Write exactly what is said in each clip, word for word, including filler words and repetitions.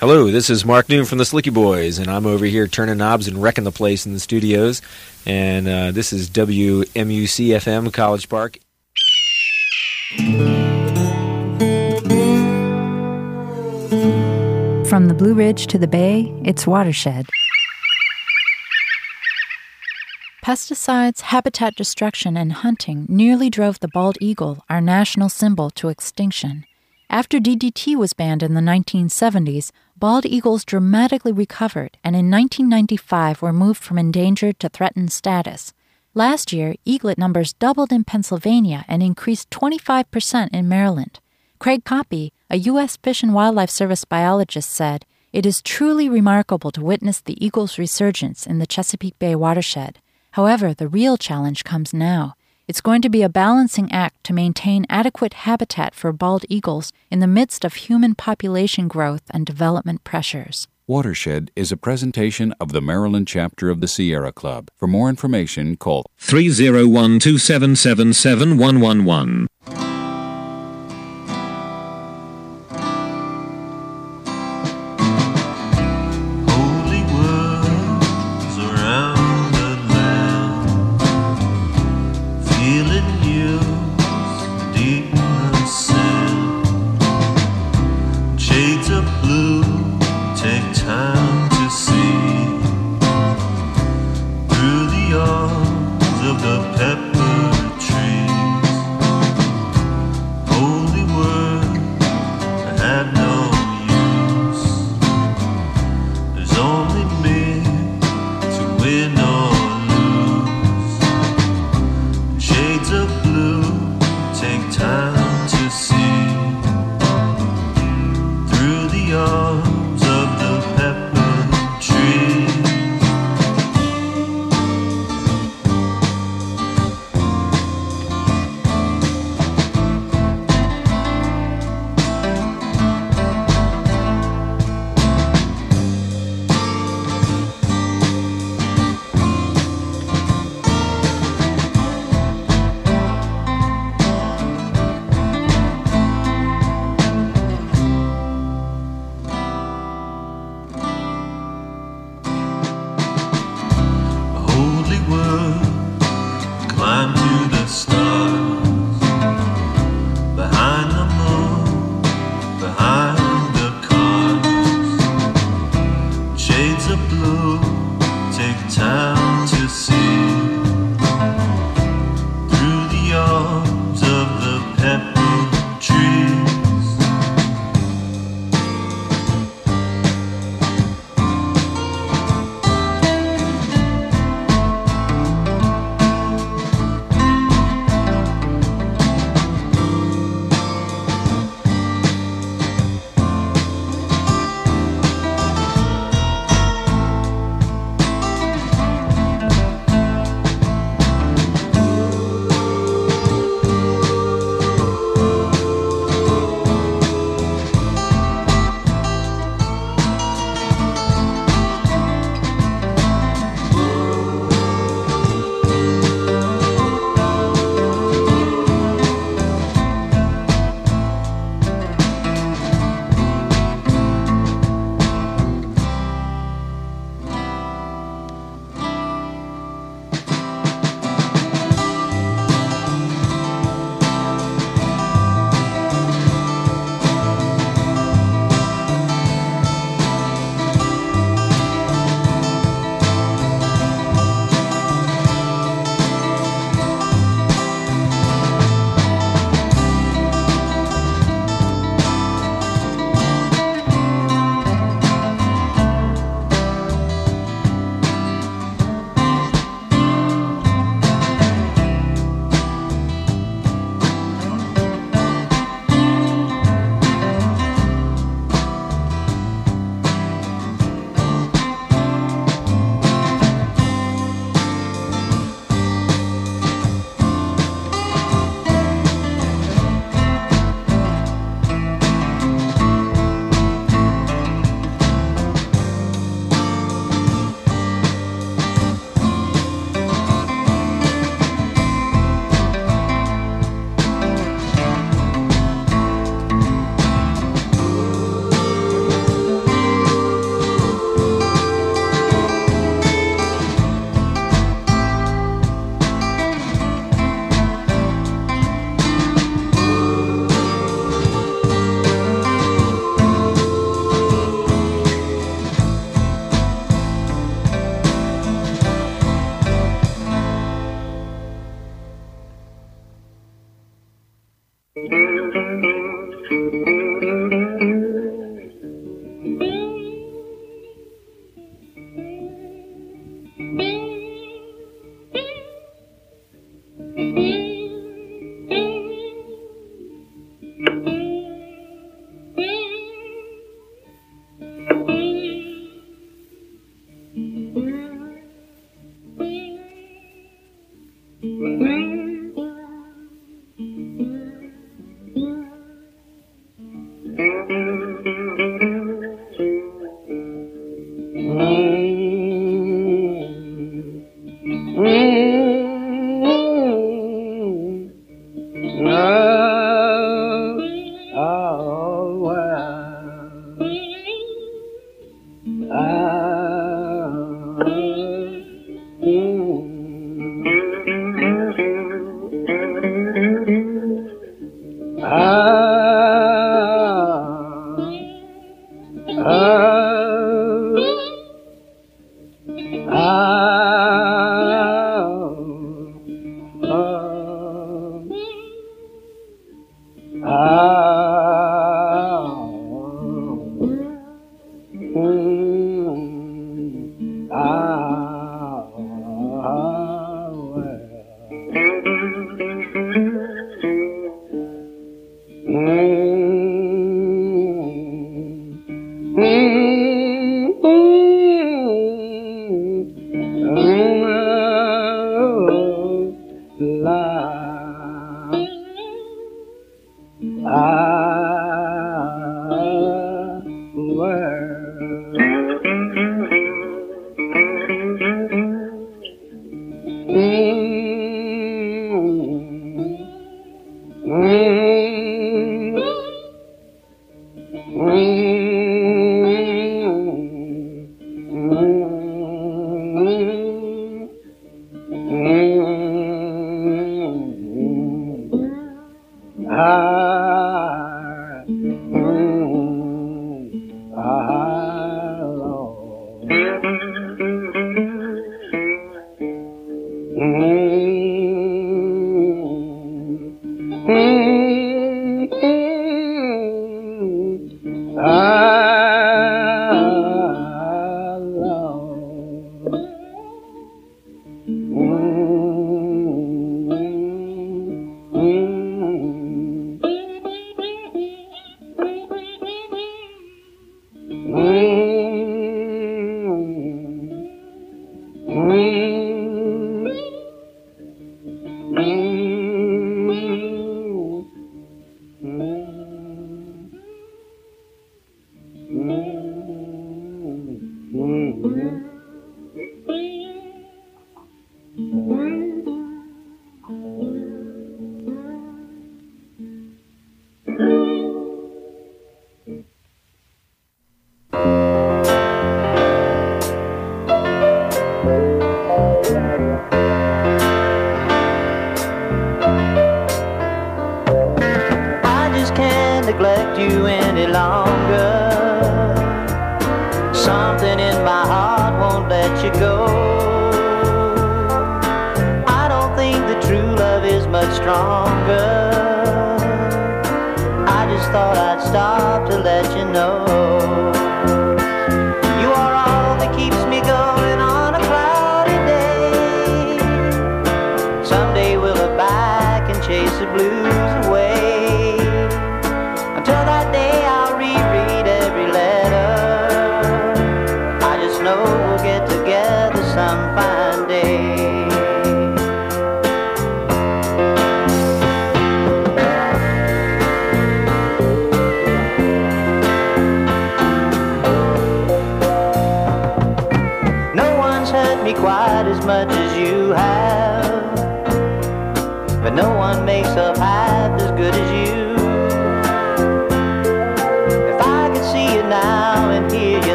Hello, this is Mark Noon from the Slicky Boys, and I'm over here turning knobs and wrecking the place in the studios. And uh, this is W M U C F M, College Park. From the Blue Ridge to the Bay, it's Watershed. Pesticides, habitat destruction, and hunting nearly drove the bald eagle, our national symbol, to extinction. After D D T was banned in the nineteen seventies, bald eagles dramatically recovered and in nineteen ninety-five were moved from endangered to threatened status. Last year, eaglet numbers doubled in Pennsylvania and increased twenty-five percent in Maryland. Craig Coppy, a U S Fish and Wildlife Service biologist, said, "It is truly remarkable to witness the eagle's resurgence in the Chesapeake Bay watershed. However, the real challenge comes now. It's going to be a balancing act to maintain adequate habitat for bald eagles in the midst of human population growth and development pressures." Watershed is a presentation of the Maryland chapter of the Sierra Club. For more information, call three oh one, two seven seven, seven one one one.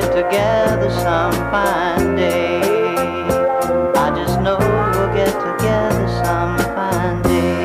together some fine day. I just know we'll get together some fine day.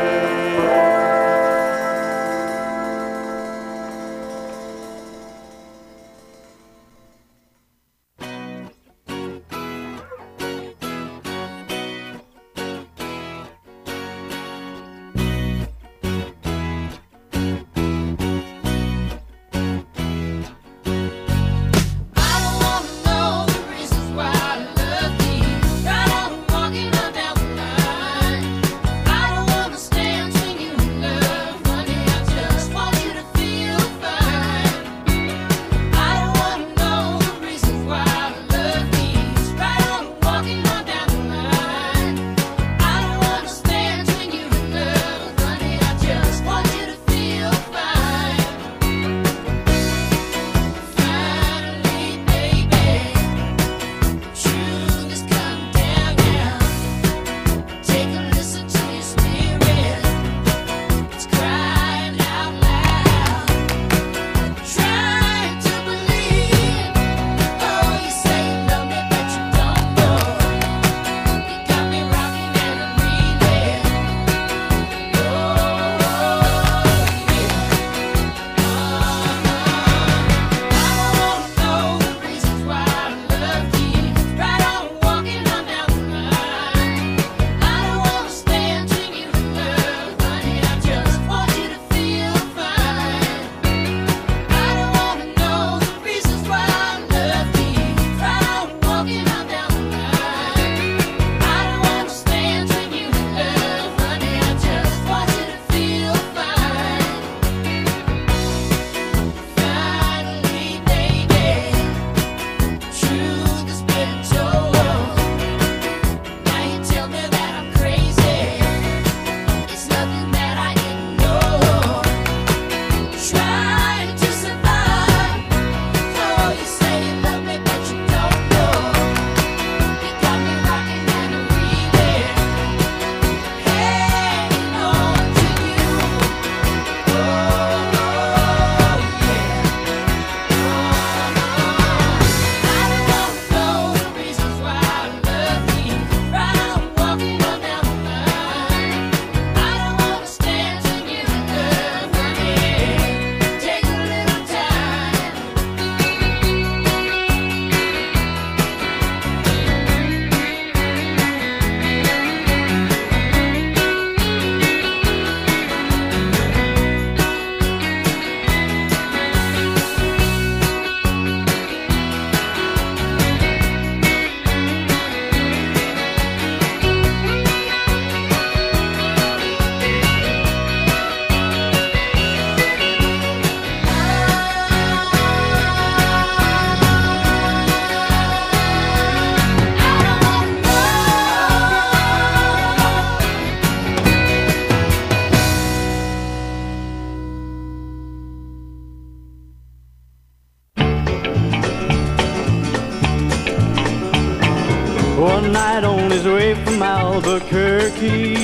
One night on his way from Albuquerque,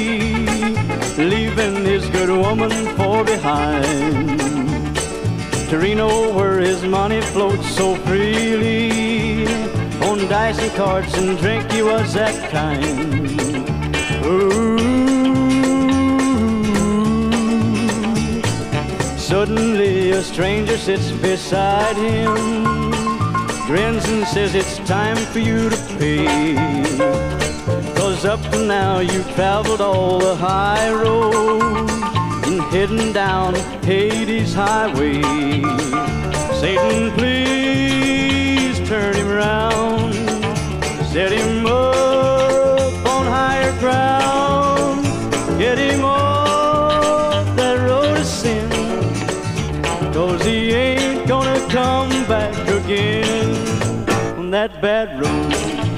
leaving his good woman for behind, to Reno where his money floats so freely, on dice and cards and drink he was that kind. Ooh. Suddenly a stranger sits beside him, grins and says it's time for you to pay, 'cause up to now you've traveled all the high roads and hidden down Hades highway. Satan, please turn him round, set him up on higher ground, get him off that road of sin, 'cause he ain't gonna come back again on that bad road.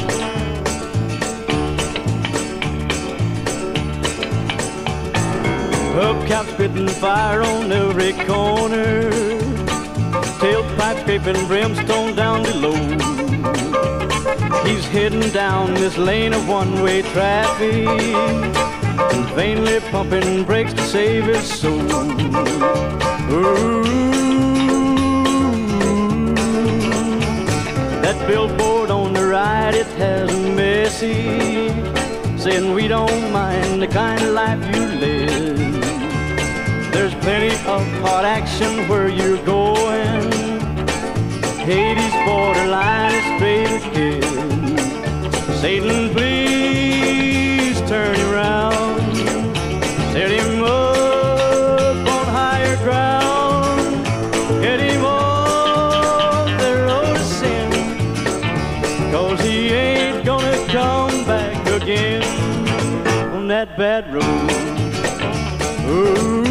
Hubcap spitting fire on every corner, tailpipe scraping brimstone down below. He's heading down this lane of one-way traffic and vainly pumping brakes to save his soul. Ooh. That billboard on the right, it has a message saying we don't mind the kind of life you live. There's plenty of hot action where you're going. Hades borderline is straight ahead. Satan, please turn you around. Set him up on higher ground. Get him off the road of sin, 'cause he ain't gonna come back again on that bad road. Ooh.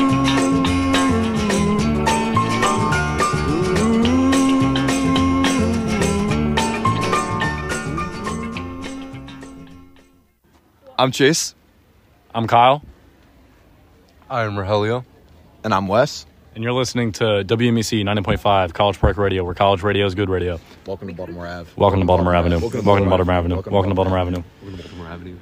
I'm Chase. I'm Kyle. I'm Rogelio. And I'm Wes. And you're listening to W M E C ninety point five College Park Radio, where college radio is good radio. Welcome to Baltimore Ave. Welcome to Baltimore Avenue. Welcome to Baltimore Avenue. Welcome to Baltimore Avenue. Welcome to Baltimore Avenue.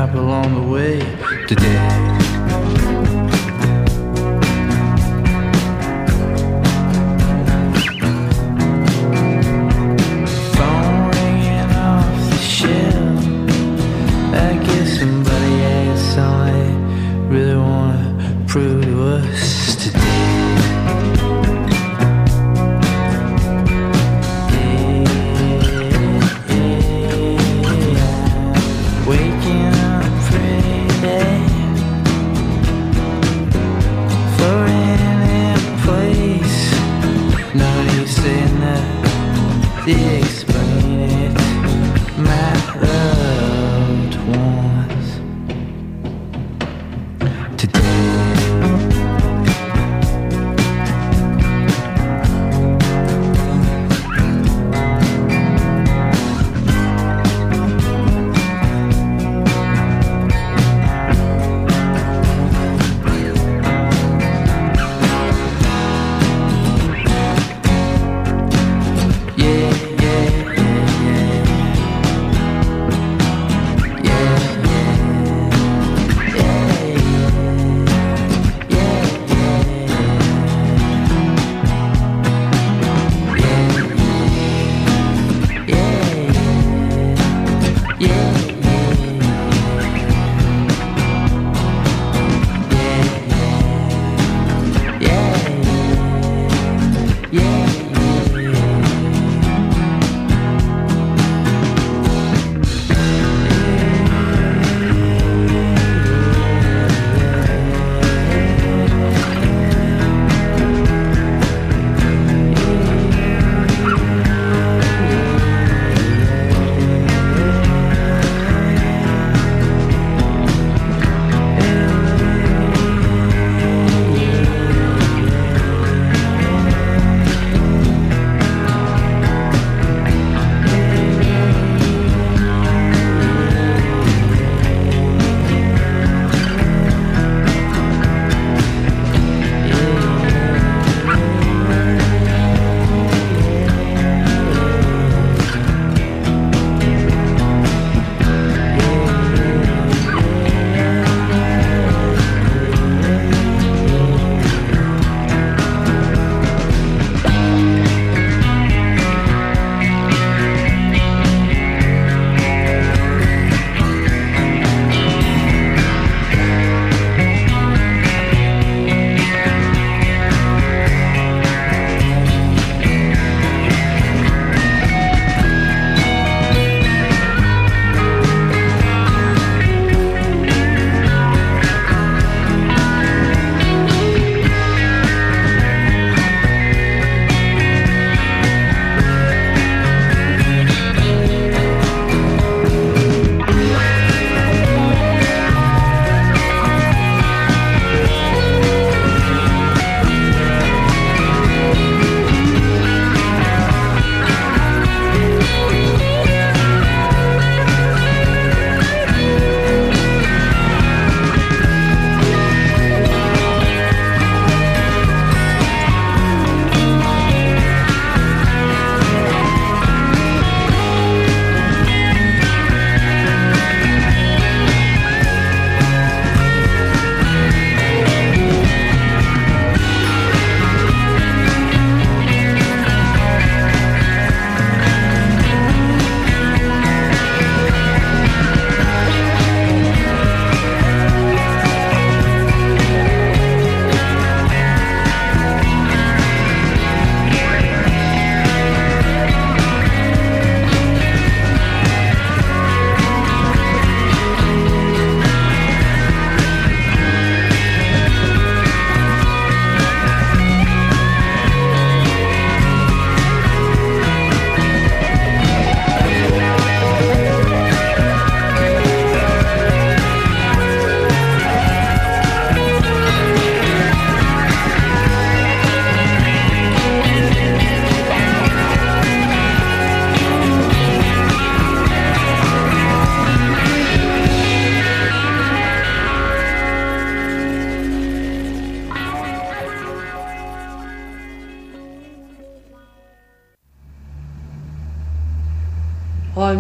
up along the way today. Really wanna prove to us today. Yeah, yeah. Waking up pretty late, floating in place. Nobody saying that they explain it. My loved ones today.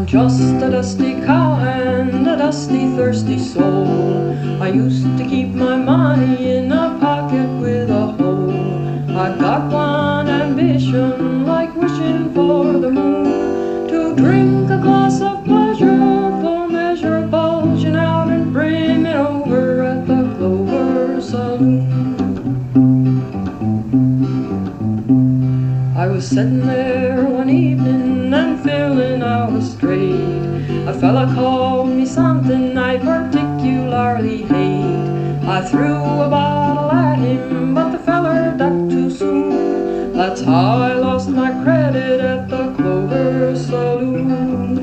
just a dusty cowhand, a dusty, thirsty soul. I used to keep my money in a pocket with a hole. I've got one ambition, like wishing for the moon, to drink a glass of pleasure, full measure, bulging out and brimming over at the Clover Saloon. I was sitting there one evening and filling out a straight. A fella called me something I particularly hate. I threw a bottle at him, but the feller ducked too soon. That's how I lost my credit at the Clover Saloon.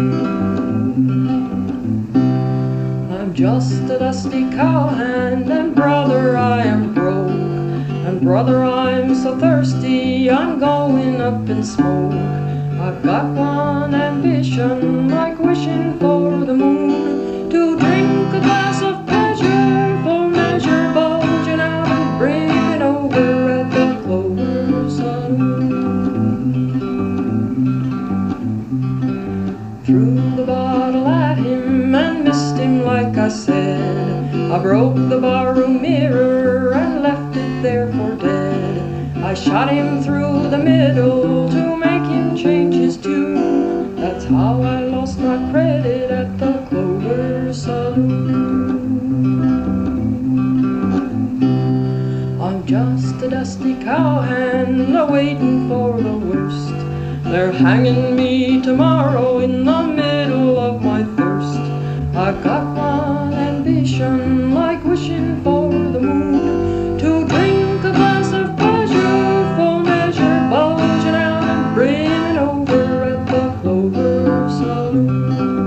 I'm just a dusty cowhand, and brother, I am broke. And brother, I'm so thirsty, I'm going up in smoke. I've got one ambition, like wishing for the moon, to drink a glass of pleasure, full measure, bulging out and brimming over at the Clover Saloon. Threw the bottle at him and missed him like I said. I broke the barroom mirror and left it there for dead. I shot him through the middle to make him change his tune. That's how I lost my credit at the Clover Saloon. I'm just a dusty cowhand, a-waiting for the worst. They're hanging me tomorrow in the middle of my thirst. I've got one ambition, like wishing for the moon, to drink a glass of pleasure, full measure, bulging out and brimming over at the Clover Saloon.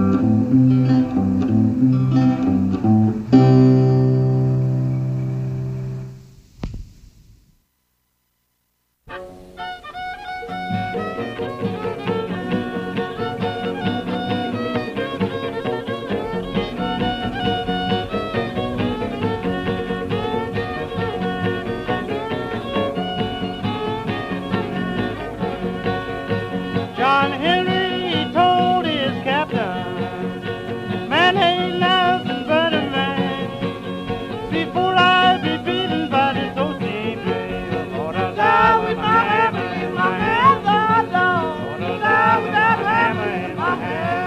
John Henry told his captain, man ain't nothing but a man. Before I be beaten by this old steam train, Lord, I'll die with my hammer in my hand. Lord, Lord, I'll die with that hammer in my hand.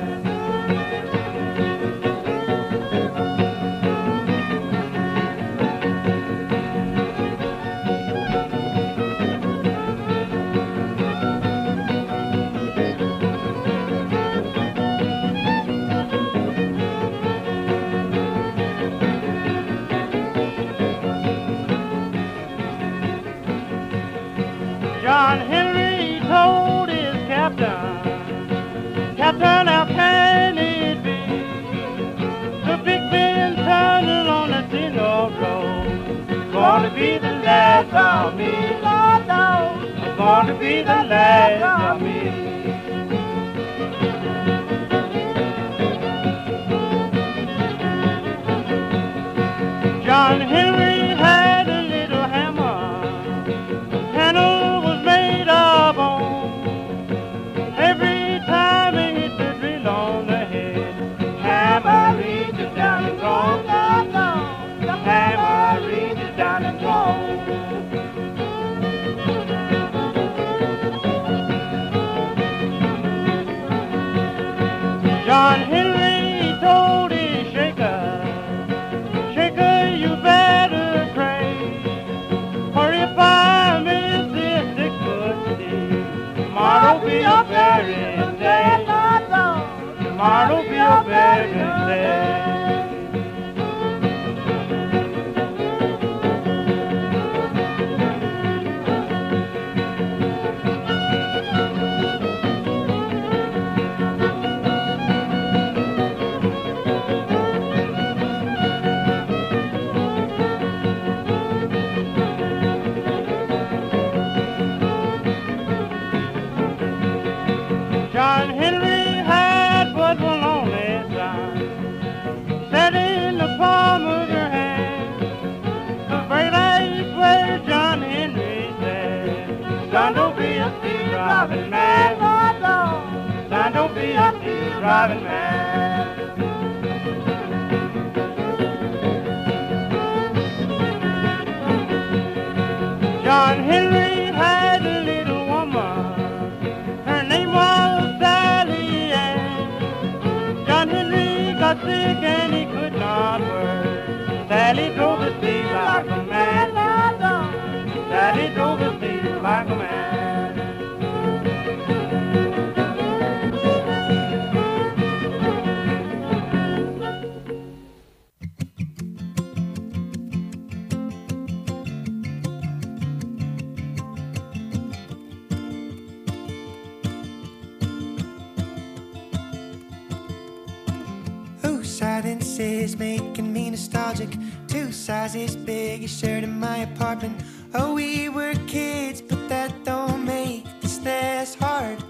John Henry told his captain, Captain, how can it be? The big Ben turning on the tin old road. Gonna be the last of me, Lord knows. Gonna be the last of me. John Henry had a little hammer, handle was made of bone. Every time he hit the drill on the head, hammer reaches down and goes, no, no. The hammer reaches down and goes. John Henry told his shaker, shaker, you better pray, for if I miss this six-foot stick, tomorrow be a burying day. Tomorrow be a burying day. John Henry had but one only son, set in the palm of your hand. The very last word John Henry said, son, don't be a thief robbing man. Son, don't don't be a driving man. John Henry had a little woman, her name was Sally Ann. John Henry got sick and he could not work. Sally drove the sleigh like a man. Sally drove the sleigh like a man. Silence is making me nostalgic. Two sizes big, shared in my apartment. Oh, we were kids, but that don't make this less hard.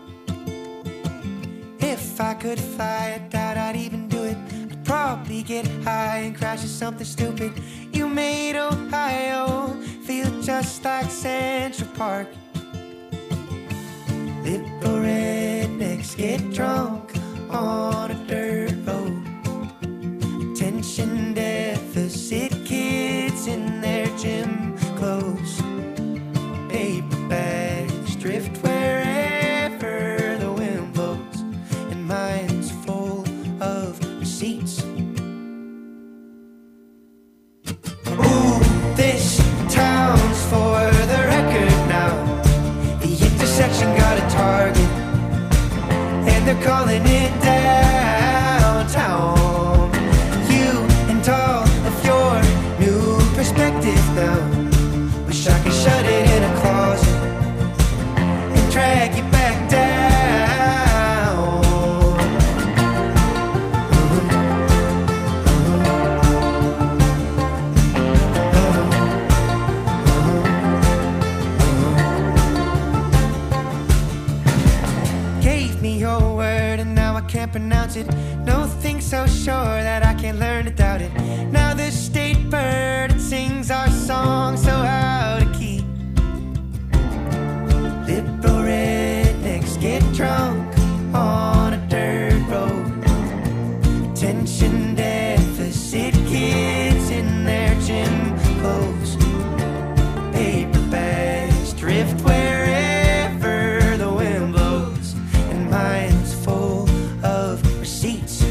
If I could fly, I doubt I'd even do it. I'd probably get high and crash into something stupid. You made Ohio feel just like Central Park. Liberal rednecks get drunk on a dirt road. Attention deficit kids in their gym clothes. Paper bags drift wherever the wind blows, and mine's full of receipts. Ooh, this town's for the record now. The intersection got a target, and they're calling it downtown. All of your new perspective now. Wish I could shut it in a closet and drag you back down. Gave me your word and now I can't pronounce it. No thing so sure that I can't learn to doubt it. Now the state bird, it sings our song so out of key. Liberal rednecks get drunk on a dirt road. Attention deficit kids in their gym clothes. Paper bags drift wherever the wind blows, and mine's full of receipts.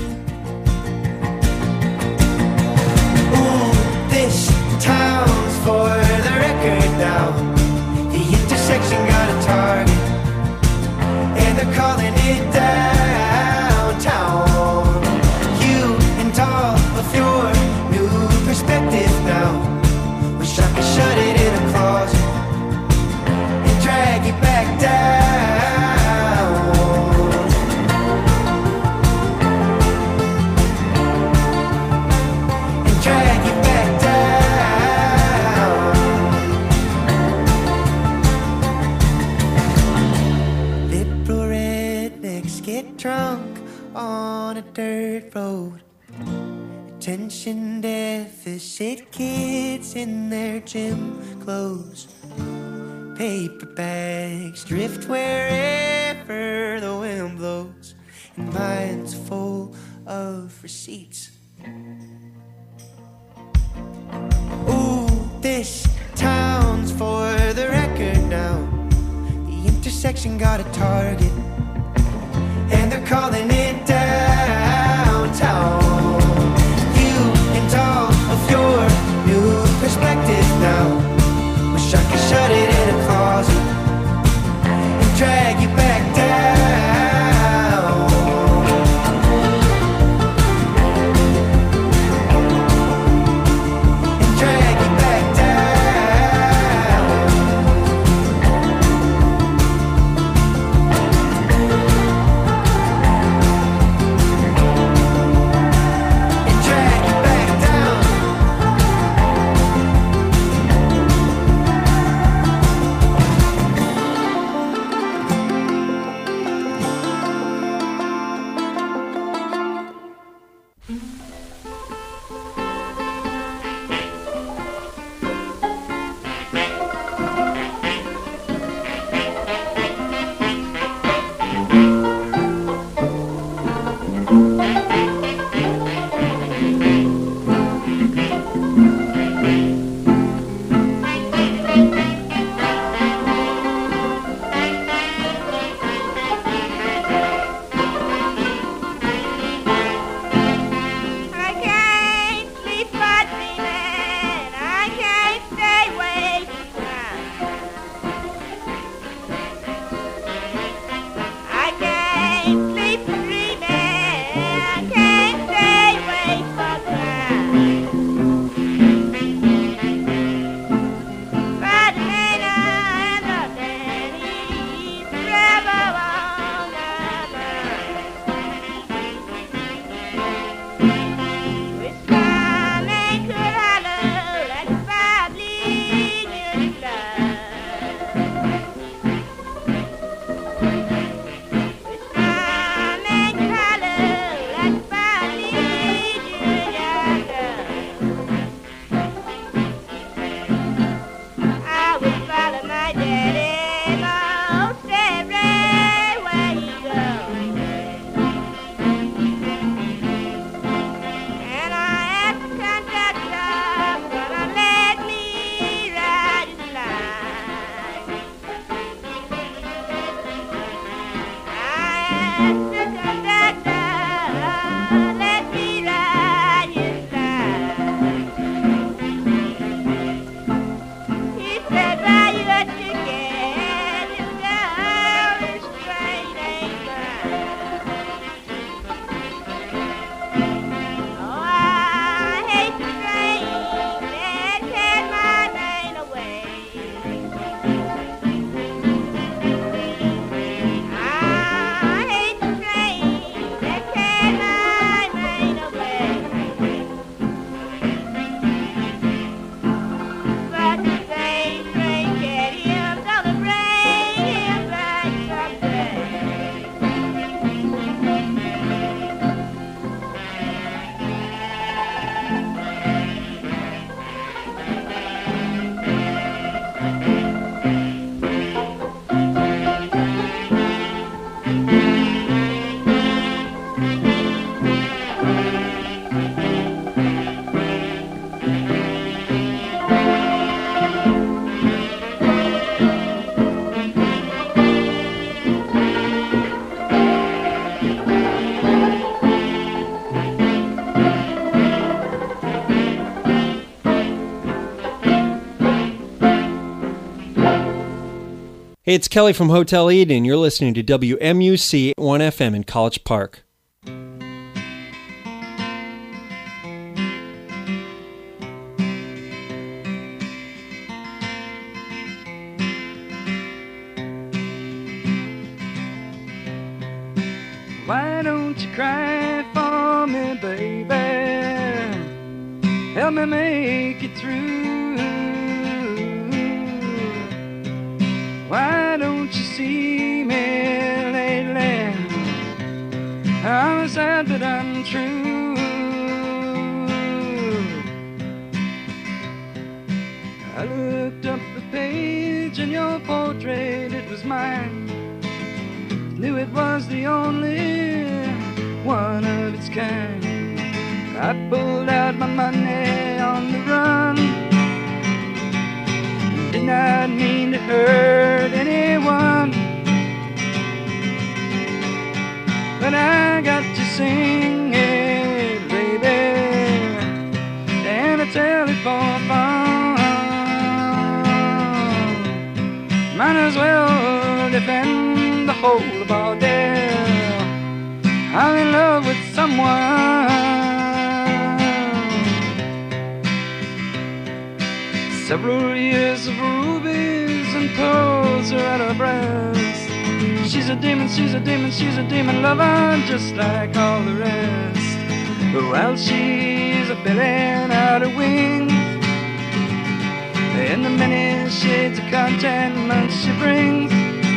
Town's for the record now. The intersection got a target, and they're calling it downtown. You and all of your new perspective now. Wish I could shut it in a closet and drag you back down. And drag you back down. Get drunk on a dirt road. Attention deficit kids in their gym clothes. Paper bags drift wherever the wind blows, and mine's full of receipts. Ooh, this town's for the record now. The intersection got a target, and they're calling it downtown. You and all of your new perspective now. Wish I could shut it in a closet and drag you back down. And drag you back down. Hey, it's Kelly from Hotel Eden. You're listening to W M U C one F M in College Park. Why don't you cry for me, baby? Help me make it through. Why don't you see me lately? I'm sad but I'm true. I looked up the page in your portrait, it was mine. Knew it was the only one of its kind. I pulled out my money on the run. Did not mean to hurt anyone, but I got to sing it, baby, and I tell it for fun. Might as well defend the whole of our day. I'm in love with someone. Several years of rubies and pearls are at her breast. She's a demon, she's a demon, she's a demon lover, just like all the rest. But while she's a billion out of wings, in the many shades of contentment she brings,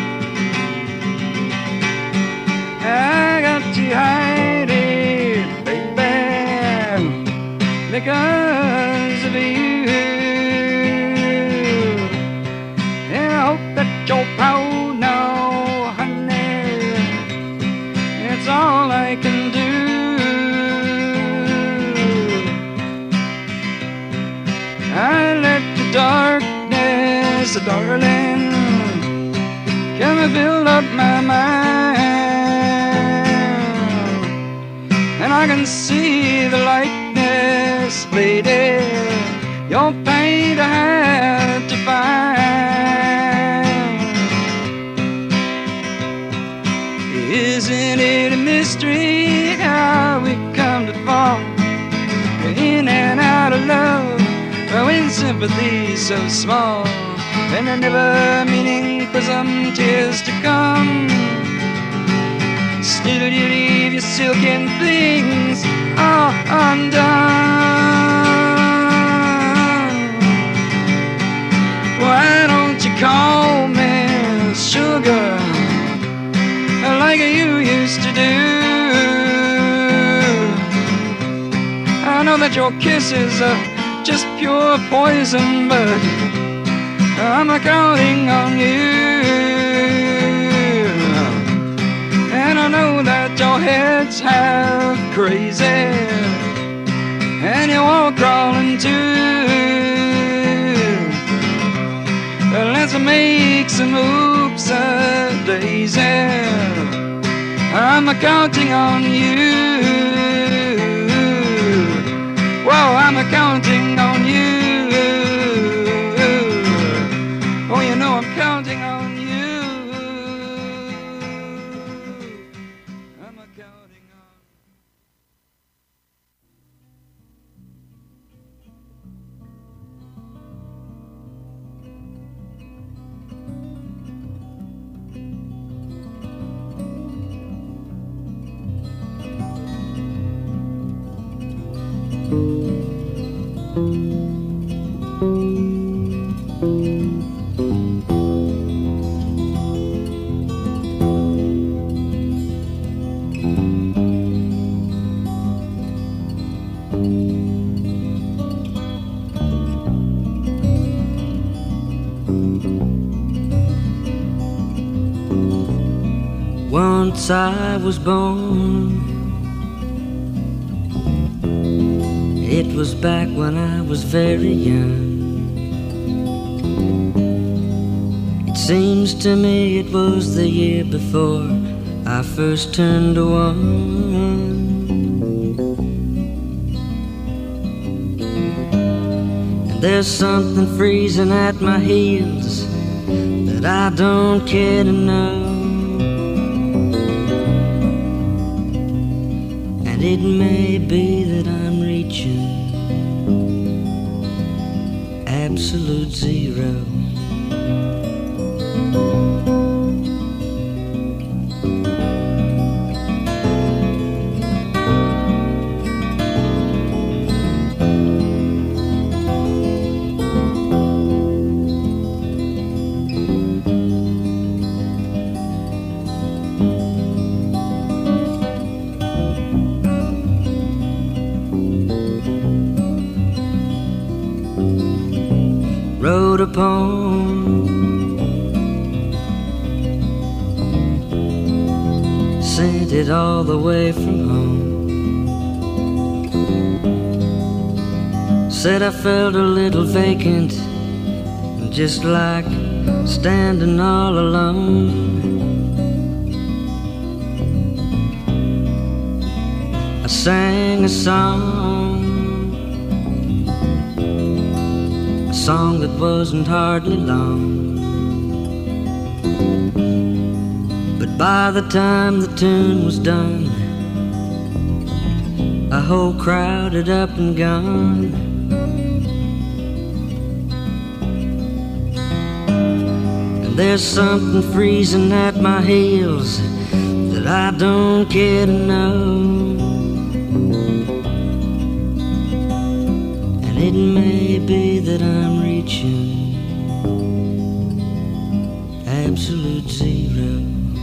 I got to hide it, baby, because of you. And I hope that you're proud now, honey. It's all I can do. I let the darkness, darling, come and fill up my mind. And I can see the likeness, lady, your paint I had to find. Isn't it a mystery how we come to fall in and out of love, when sympathy so small, and a never meaning for some tears to come? Still you leave your silken things all undone. Why don't you call me sugar like you used to do? I know that your kisses are just pure poison, but I'm counting on you. And I know that your head's half crazy, and you're all crawling too. Let's make some oops a daisy. I'm counting on you. Whoa, I'm counting on you. Oh, you know I'm counting on you. I'm counting on. Once I was born, it was back when I was very young. It seems to me it was the year before I first turned one. And there's something freezing at my heels that that I don't care to know. And it may be that I'm reaching absolute zero. Wrote a poem, sent it all the way from home. Said I felt a little vacant, just like standing all alone. I sang a song, a song that wasn't hardly long. But by the time the tune was done, a whole crowd had up and gone. And there's something freezing at my heels that I don't care to know. It may be that I'm reaching absolute zero.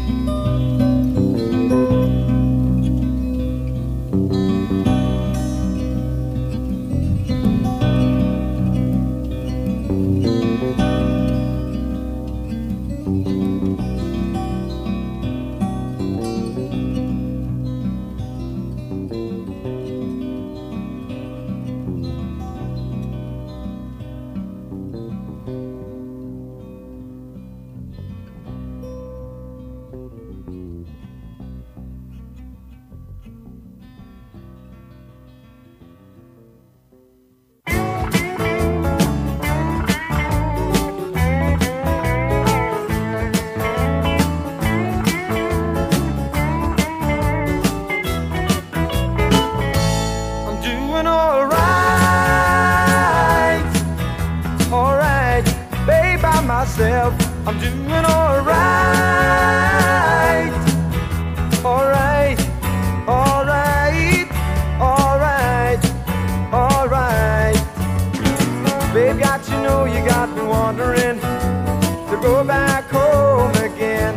I'm doing alright, alright, alright, alright, alright. Babe, got you know you got me wondering to go back home again.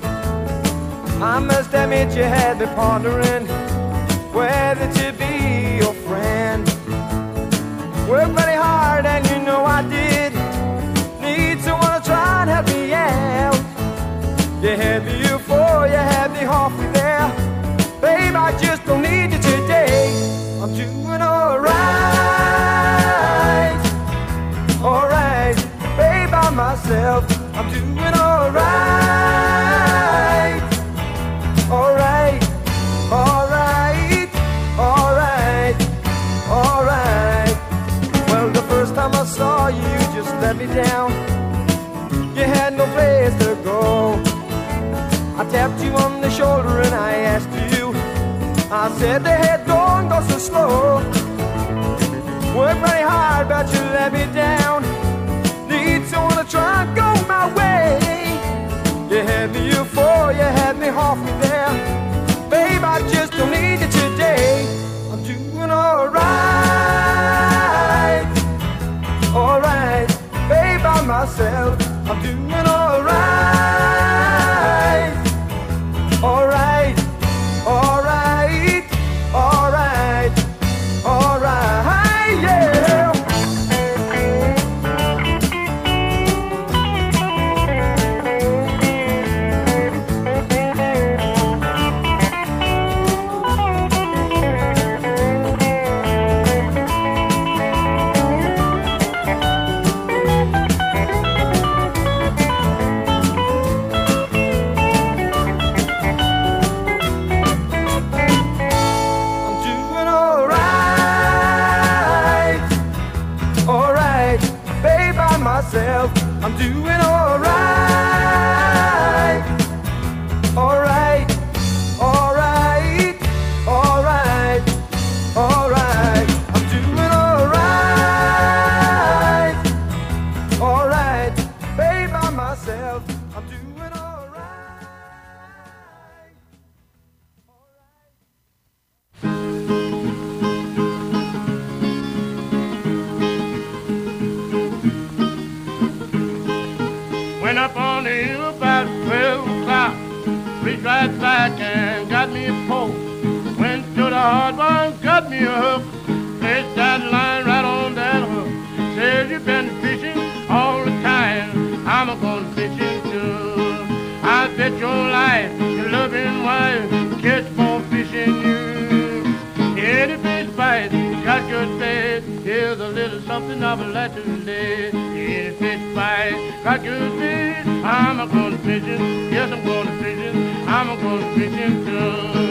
I must admit you had me pondering whether to be your friend. Worked very hard and you know I did. Need someone to try and help me out. You had the euphoria, you had the halfway there. Babe, I just don't need you today. I'm doing alright, alright. Babe, by myself, I'm doing alright, alright, alright, alright, alright. Well, the first time I saw you, you just let me down. You had no place to go. I tapped you on the shoulder and I asked you. I said, the head don't go so slow. Worked very hard, but you let me down. Need someone to try and go my way. You had me euphoria, you had me halfway there. Babe, I just don't need you today. I'm doing alright, alright. Babe, by myself, I'm doing alright, alright, alright, alright, alright, yeah. I'm doing alright. Alright, alright, alright, alright. I'm doing alright. Alright, babe, by myself. I'm doing alright. Went up on the hill about twelve o'clock. Reached right back and got me a pole. Went to the hard one, got me a hook. Placed that line right on that hook. Says you've been fishing all the time. I'm a-gonna fishing too. I bet your life, your loving wife, catch more fishing you. Any fish bite, got good bait. Here's a little something I would like to lay. Any fish bite, got good bait. I'm a-gonna fishing, yes I'm gonna fishing. I'm a-gonna fishing too.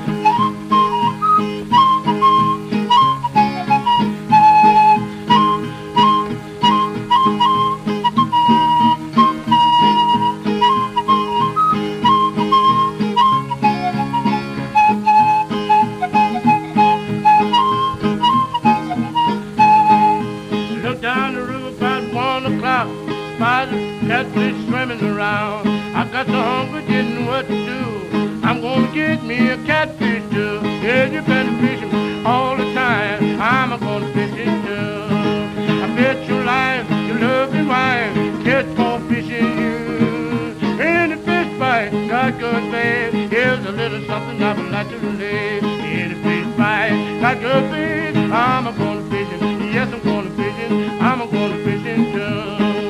Catfish swimming around. I got so hungry, didn't know what to do. I'm gonna get me a catfish too. Yeah, you've been fishing all the time. I'm gonna fish it too. I bet your life, your loving wife, catch more fishing you. Any fish bite, got good bait. Here's a little something I would like to lay. Any fish bite, got good bait. I'm gonna fish it. Yes, I'm gonna fish it. I'm gonna fish it too.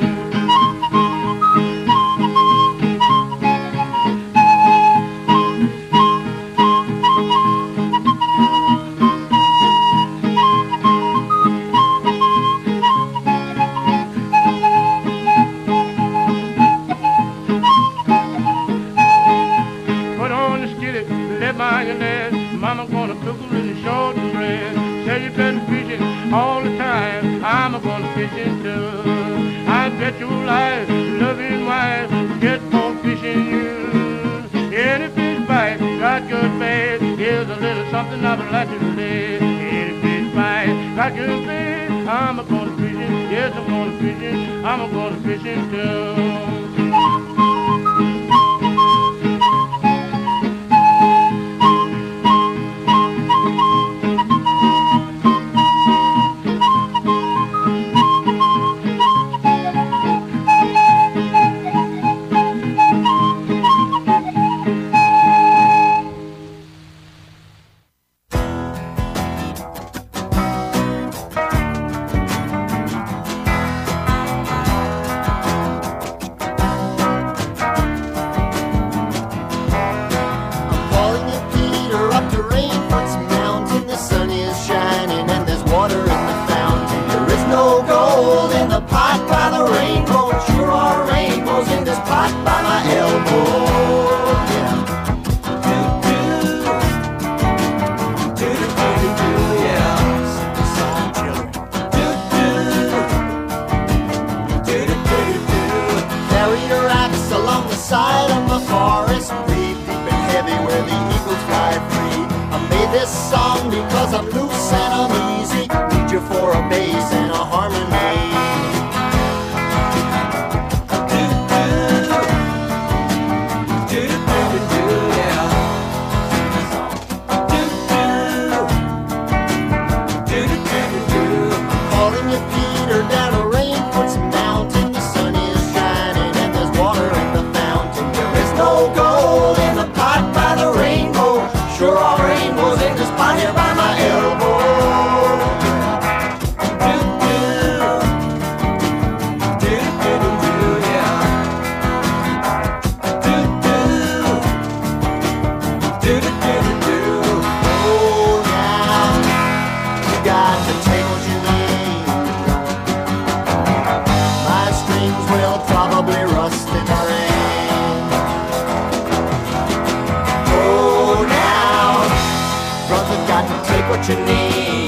Mama gonna cook her in the shortbread. Say you've been fishing all the time. I'm gonna fishing too. I bet your life, loving wife, get more fishing you. Any fish bite, got good bait. Here's a little something I would like to lay. Any fish bite, got good bait. I'm gonna fishing, yes I'm gonna fishing. I'm gonna fishing too.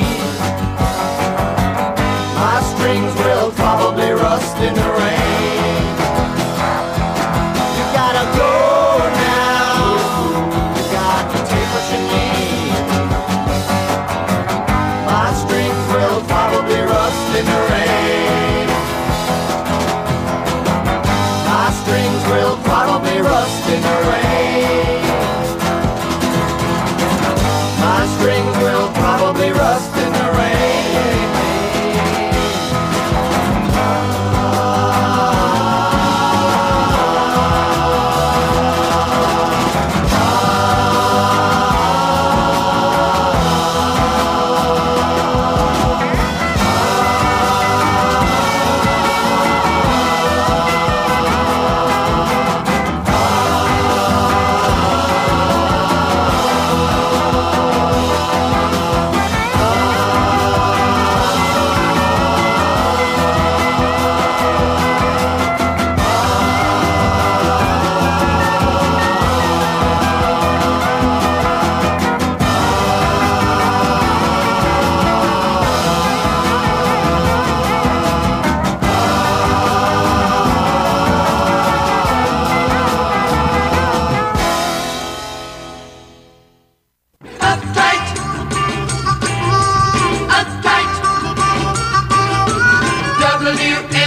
My strings will probably rust in the rain.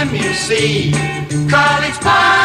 M U C College Park.